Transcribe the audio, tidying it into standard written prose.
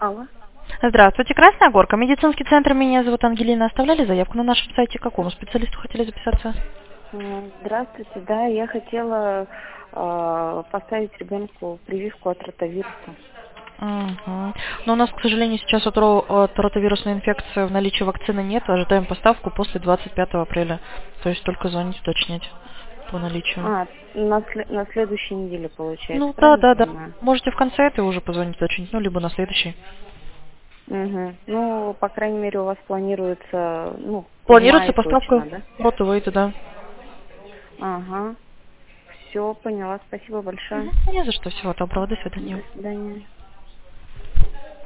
Алло. Здравствуйте, Красная Горка. Медицинский центр, меня зовут Ангелина. Оставляли заявку на нашем сайте? К какому специалисту хотели записаться? Здравствуйте, да, я хотела поставить ребенку прививку от ротавируса. Угу. Но у нас, к сожалению, сейчас от ротавирусной инфекции в наличии вакцины нет. Ожидаем поставку после 25 апреля. То есть только звонить, уточнять по наличию. На следующей неделе, получается, Ну да, правильно да, да. понимаю? Можете в конце этой уже позвонить, уточнить, ну либо на следующий. Угу. Ну, по крайней мере, у вас планируется, в Планируется мае поставка точно, да? вот и выйдет, да. Ага. Все, поняла. Спасибо большое. Не за что. Всего доброго. До свидания. До свидания.